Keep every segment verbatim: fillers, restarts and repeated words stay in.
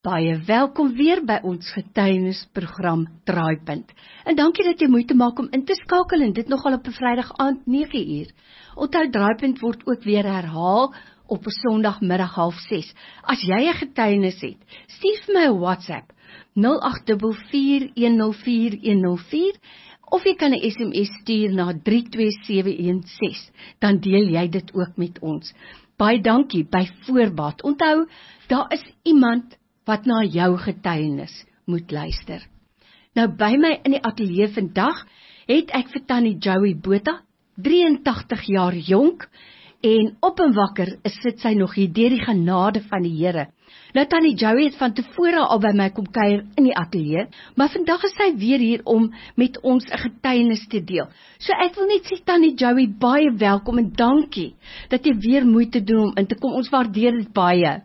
Baie welkom weer by ons getuienisprogram Draaipunt. En dankie dat jy moeite maak om in te skakel en dit nogal op 'n Vrydag aand nege uur. Onthou, Draaipunt word ook weer herhaal op 'n Sondagmiddag half ses. As jy 'n getuienis het, stuur vir my 'n WhatsApp nul agt vier vier een nul vier een nul vier of jy kan 'n S M S stuur na drie twee sewe een ses. Dan deel jy dit ook met ons. Baie dankie by voorbaat. Onthou, daar is iemand wat na jou getuienis moet luister. Nou by my in die ateljee vandag het ek vir Tannie Joey Botha, drie en tagtig jaar jonk, en op en wakker is sit sy nog hier deur die genade van die Here. Nou Tannie Joey het van tevore al by my kom kuier in die ateljee, maar vandag is sy weer hier om met ons 'n getuienis te deel. So ek wil net sê Tannie Joey, baie welkom en dankie dat jy weer moeite doen om in te kom. Ons waardeer dit baie.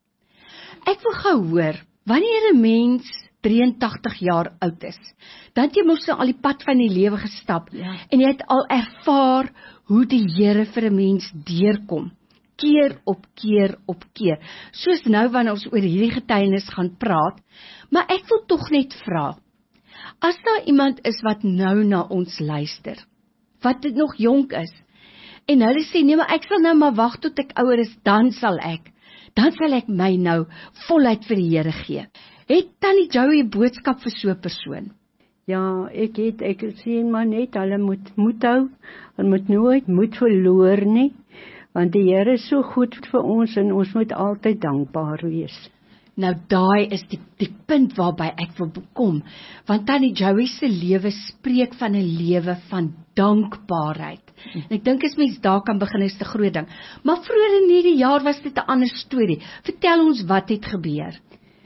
Ek wil gou hoor, wanneer 'n mens drie en tagtig jaar oud is, dan het jy mos nou al die pad van die lewe gestap, ja. En jy het al ervaar hoe die Here vir 'n mens deurkom, keer op keer op keer, soos nou wanneer ons oor hierdie getuienis gaan praat, maar ek wil tog net vra, as daar iemand is wat nou na ons luister, wat dit nog jonk is, en hulle sê, nee, maar ek sal nou maar wag tot ek ouer is, dan sal ek, dan sal ek my nou voluit vir die Here gee. Het Tannie Joey 'n boodskap vir so 'n persoon? Ja, ek het, ek sê maar net, hulle moet moed hou, hulle moet nooit moed verloor nie, want die Here is so goed vir ons en ons moet altyd dankbaar wees. Nou daai is die, die punt waarby ek wil kom, want Tannie Joey se lewe spreek van 'n lewe van dankbaarheid. En ek dink as mens daar kan begin is 'n groot ding. Maar vroeër in hierdie jaar was dit 'n ander storie. Vertel ons wat het gebeur.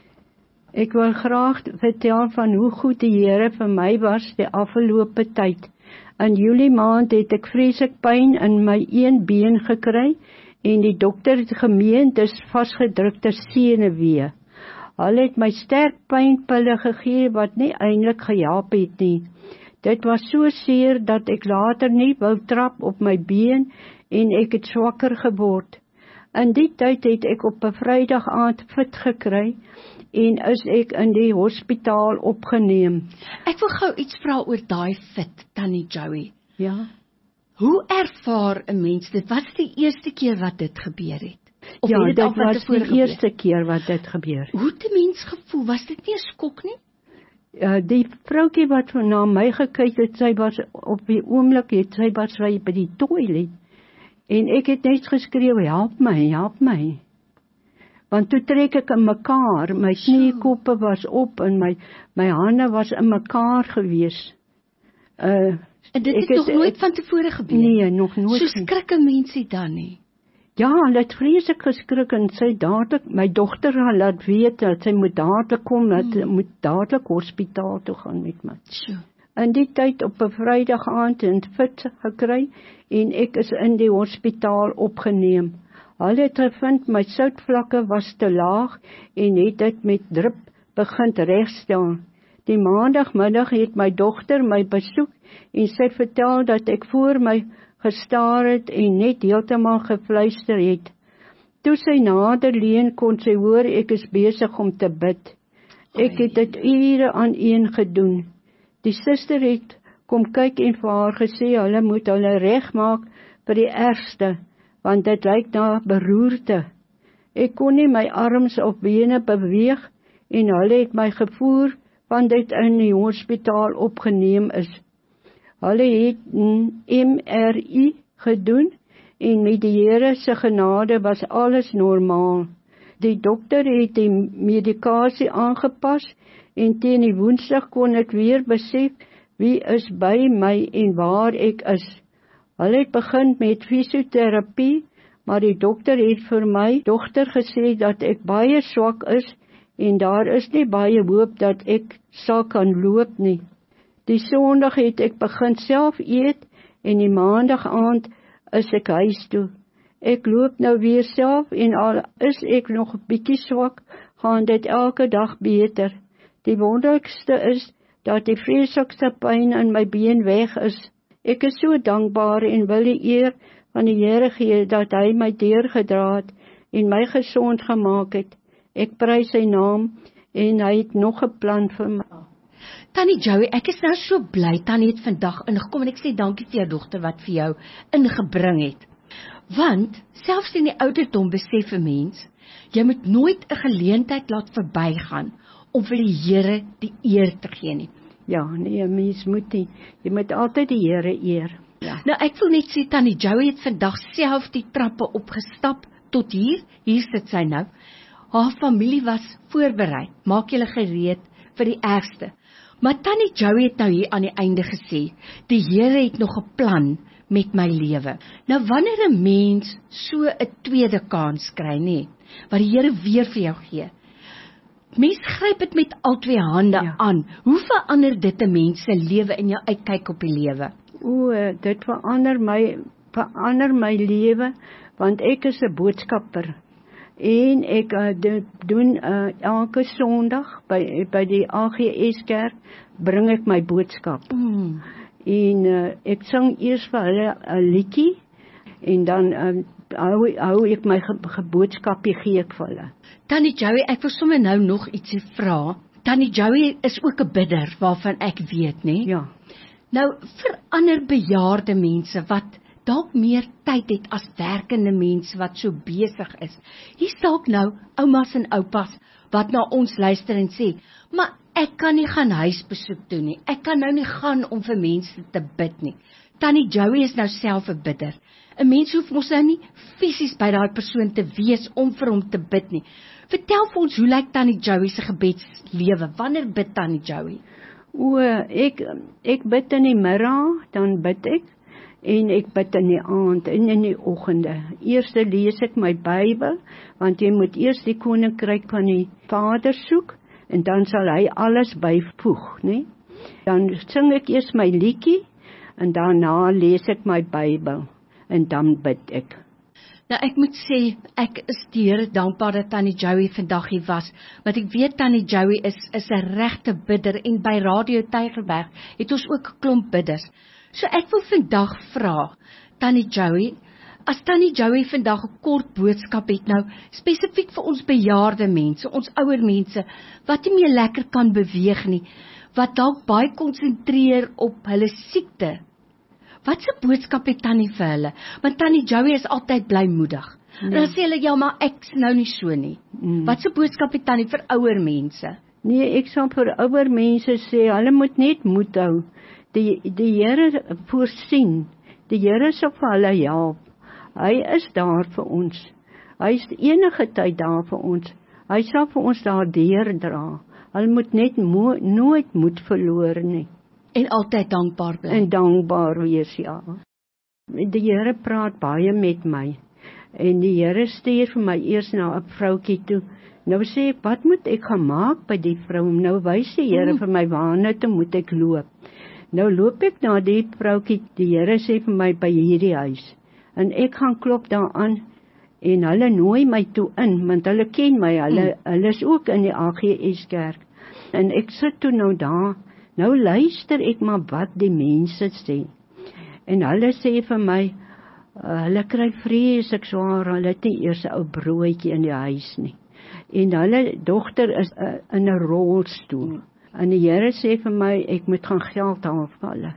Ek wil graag vertel van hoe goed die Here vir my was die afgelope tyd. In Julie maand het ek vreeslik pyn in my een been gekry en die dokter het gemeen dis vasgedrukte senuwee. Hulle het my sterk pynpille gegee wat nie eintlik gehelp het nie. Dit was so seer dat ek later nie wou trap op my been en ek het swakker geword. In die tyd het ek op 'n Vrydag aand fit gekry en is ek in die hospitaal opgeneem. Ek wil gou iets vra oor daai fit, Tannie Joey. Ja. Hoe ervaar 'n mens dit? Wat is die eerste keer wat dit gebeur het? Of ja, het dit dit al van was tevore die gebeur? eerste keer wat dit gebeur. Hoe het 'n mens gevoel? Was dit nie 'n skok nie? Uh, die vroukie wat na my gekyk het, sy was op die oomblik, het, sy was sy by die toilet, en ek het net geskreeu, help my, help my. Want toe trek ek in mekaar, my kniekoppe was op, en my, my hande was in mekaar gewees. Uh, en dit het nog nooit ek, van tevore gebeur? Nee, nog nooit. So skrik 'n mensie dan nie? Ja, hulle het vreeslik geskrik en sy dadelik, my dogter laat weet dat sy moet dadelik kom, dat sy hmm. moet dadelik hospitaal toe gaan met my. Sure. In die tyd op 'n Vrydag aand en fit gekry en ek is in die hospitaal opgeneem. Hulle het gevind my soutvlakke was te laag en het dit met drip begin regstel. Die maandagmiddag het my dogter my besoek en sy vertel dat ek voor my gestaar het en net heeltemal gefluister het. Toe sy nader leun kon sy hoor ek is besig om te bid. Ek het dit ure aan een gedoen. Die suster het kom kyk en vir haar gesê hulle moet hulle regmaak vir die ergste, want dit lyk na beroerte. Ek kon nie my arms of bene beweeg en hulle het my gevoer want dit in die hospitaal opgeneem is. Hulle het M R I gedoen en met die Here se genade was alles normaal. Die dokter het die medikasie aangepas en teen die Woensdag kon ek weer besef wie is by my en waar ek is. Hulle het begin met fisioterapie, maar die dokter het vir my dogter gesê dat ek baie swak is en daar is nie baie hoop dat ek sal kan loop nie. Die Sondag het ek begin self eet en die Maandag aand is ek huis toe. Ek loop nou weer self en al is ek nog 'n bietjie swak, gaan dit elke dag beter. Die wonderlikste is dat die vreeslikste pyn in my been weg is. Ek is so dankbaar en wil die eer van die Here gee dat hy my deurgedra het en my gesond gemaak het. ek prys sy naam, en hy het nog 'n plan vir my. Tannie Joey, ek is nou so bly, Tannie het vandag ingekom en ek sê dankie vir jou dogter wat vir jou ingebring het. Want, selfs in die ouderdom besef 'n mens, jy moet nooit 'n geleentheid laat verbygaan om vir die Here die eer te gee nie. Ja, nee, mens moet nie, jy moet altyd die Here eer. Ja. Nou ek wil net sê, Tannie Joey het vandag self die trappe opgestap tot hier, hier sit sy nou. Haar familie was voorberei, maak julle gereed vir die ergste. Maar Tannie Joey het nou hier aan die einde gesê, die Here het nog 'n plan met my lewe. Nou wanneer 'n mens so 'n tweede kans kry, nê, wat die Here weer vir jou gee, mens gryp dit met al twee hande ja. aan. Hoe verander dit 'n mens se lewe en jou uitkyk op die lewe? O, dit verander my, verander my lewe, want ek is 'n boodskapper. En ek uh, doen uh, elke Sondag by, by die A G S kerk, bring ek my boodskap. Mm. En uh, ek sing eers vir hulle 'n liedjie, en dan uh, hou, hou ek my ge, ge boodskapie gee ek vir hulle. Tannie Joey, ek wil sommer nou nog ietsie vra. Tannie Joey is ook 'n bidder, waarvan ek weet, né? Ja. Nou, vir ander bejaarde mense wat dalk meer tyd het as werkende mense wat so besig is. Hier dalk nou oumas en oupas wat na ons luister en sê, maar ek kan nie gaan huisbesoek doen nie. Ek kan nou nie gaan om vir mense te bid nie. Tannie Joey is nou self 'n bidder. 'n Mens hoef mos nou nie fisies by daai persoon te wees om vir hom te bid nie. Vertel vir ons, hoe lyk Tannie Joey se gebedslewe? Wanneer bid Tannie Joey? O, ek ek bid in die middag, dan bid ek. En ek bid in die aand en in die oggende. Eers lees ek my Bybel, want jy moet eers die koninkryk van die Vader soek, en dan sal hy alles byvoeg, né? Dan sing ek eers my liedjie, en daarna lees ek my Bybel, en dan bid ek. Nou ek moet sê, ek is die Here dankbaar dat Tannie Joey vandag hier was, want ek weet Tannie Joey is, is 'n regte bidder, en by Radio Tygerberg het ons ook 'n klomp bidders. So ek wil vandag vra, Tannie Joey, as Tannie Joey vandag 'n kort boodskap het nou, spesifiek vir ons bejaarde mense, ons ouer mense, wat nie meer lekker kan beweeg nie, wat dalk baie konsentreer op hulle siekte. Wat 'n boodskap het Tannie vir hulle? Want Tannie Joey is altyd blymoedig. Nee. En dan sê hulle, ja, maar ek's nou nie so nie. Mm. Wat 'n boodskap het Tannie vir ouer mense? Nee, ek sal vir ouer mense sê, hulle moet net moed hou. Die, die Here voorsien, die Here sal vir hulle help. Hy is daar vir ons. Hy is enige tyd daar vir ons. Hy sal vir ons daardeur dra. Hulle moet net mo nooit moed verloor nie. En altyd dankbaar bly. En dankbaar wees, ja. Die Here praat baie met my. En die Here stuur vir my eers na 'n vroutjie toe. Nou sê ek, wat moet ek gaan maak by die vrou? Nou wys die Here mm. vir my waarna toe moet ek loop. Nou loop ek na die vroukie, die Here sê vir my by hierdie huis. En ek gaan klop daar aan, en hulle nooi my toe in, want hulle ken my, hulle, mm. hulle is ook in die A G S kerk. En ek sit toe nou daar, nou luister ek maar wat die mense sê. En hulle sê vir my, uh, hulle kry vreeslik swaar, hulle het nie eers 'n ou broodjie in die huis nie. En hulle dogter is uh, in 'n rolstoel. Mm. En die Here sê vir my, ek moet gaan geld haal vir hulle.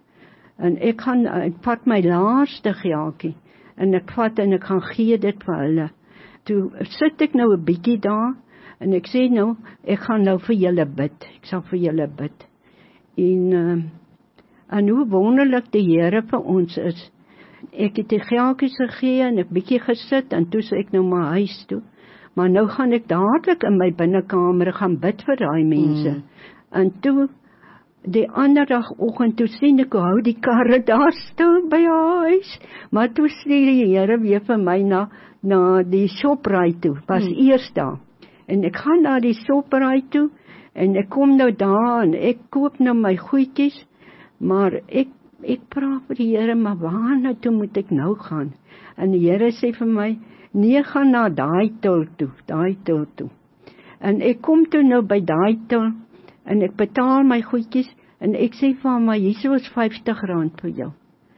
En ek gaan, ek vat my laaste geldjie, en ek vat en ek gaan gee dit vir hulle. Toe sit ek nou 'n bietjie daar, en ek sê nou, ek gaan nou vir julle bid, ek sal vir julle bid. En, uh, en hoe wonderlik die Here vir ons is. Ek het die geldjies gegee, en ek bietjie gesit, en toe sê ek nou maar huis toe. Maar nou gaan ek dadelik in my binnekamer gaan bid vir daai mense. Mm. En toe, die ander dagoggend, toe sien ek, hou die karre daar stil by haar huis. Maar toe sê die Here weer vir my na, na die Shoprite toe, was mm. eers daar. En ek gaan na die Shoprite toe, en ek kom nou daar, en ek koop nou my goedjies, maar ek, ek praat vir die Here, maar waarna toe moet ek nou gaan? En die Here sê vir my, nee, gaan na daai til toe, daai til toe. En ek kom toe nou by daai til, en ek betaal my goedjies, en ek sê vir hom, maar hier is vyftig rand vir jou.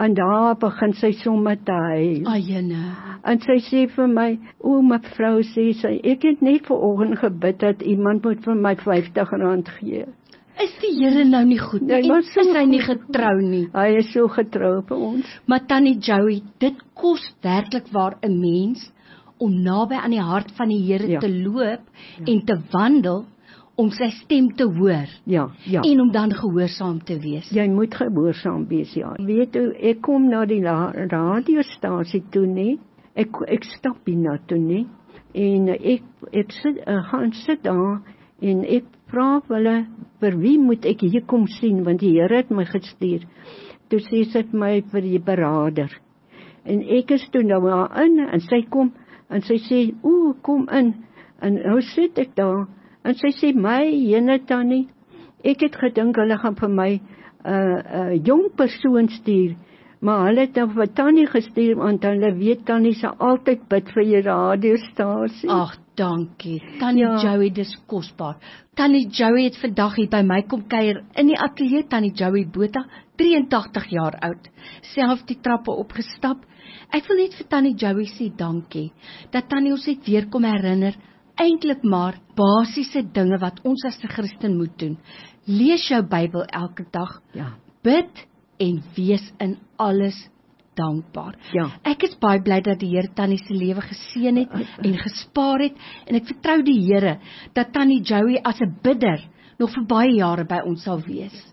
En daar begin sy sommer te huil. Ayene. En sy sê vir my, o mevrou, sê sy, ek het net vanoggend gebid dat iemand moet vir my vyftig rand gee. Is die Here nou nie goed nie? Nee, En maar is so hy nie goed. getrou nie? Hy is so getrou vir ons. Maar Tannie Joey, dit kos werklik waar 'n mens om naby aan die hart van die Here Ja. te loop en te wandel, om sy stem te hoor Ja, ja. en om dan gehoorsaam te wees. Jy moet gehoorsaam wees, ja. Weet u, ek kom na die la- radiostasie toe nie. Ek ek stap hier na toe nie. En ek ek sit uh, gaan sit daar en ek vra hulle, vir wie moet ek hier kom sien, want die Here het my gestuur. Toe sê sy vir my vir die beraader. En ek is toe nou daar in en sy kom en sy sê, "O, kom in." En nou sit ek daar en sy sê, "My jene Tannie, ek het gedink hulle gaan vir my 'n uh, uh, jong persoon stuur, maar hulle het nou vir Tannie gestuur want hulle weet Tannie sal altyd bid vir die radiostasie." Ag, dankie. Tannie Ja. Joey, dis kosbaar. Tannie Joey het vandag hier by my kom kuier in die ateljee. Tannie Joey Botha, drie en tagtig jaar oud, self die trappe opgestap. Ek wil net vir Tannie Joey sê dankie, dat Tannie ons net weer kom herinner, eintlik maar basiese dinge wat ons as 'n Christen moet doen. Lees jou Bybel elke dag, Ja, bid en wees in alles dankbaar. ja. Ek is baie bly dat die Here Tannie se lewe geseën het en gespaar het, en ek vertrou die Here dat Tannie Joey as 'n bidder nog vir baie jare by ons sal wees.